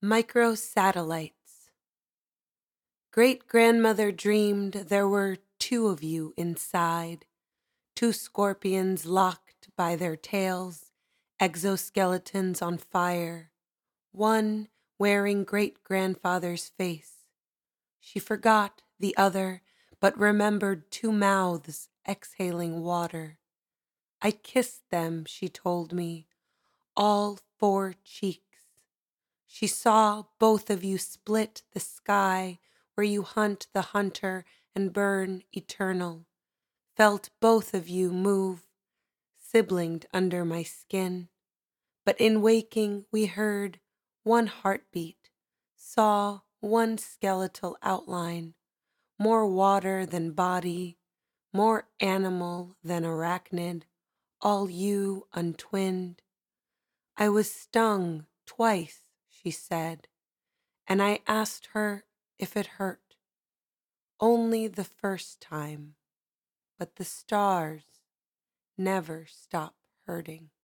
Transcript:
Microsatellites. Great-grandmother dreamed there were two of you inside, two scorpions locked by their tails, exoskeletons on fire, one wearing great-grandfather's face. She forgot the other, but remembered two mouths exhaling water. I kissed them, she told me, all four cheeks. She saw both of you split the sky where you hunt the hunter and burn eternal, felt both of you move, siblinged under my skin. But in waking we heard one heartbeat, saw one skeletal outline, more water than body, more animal than arachnid, all you untwinned. I was stung twice, she said, and I asked her if it hurt. Only the first time, but the stars never stop hurting.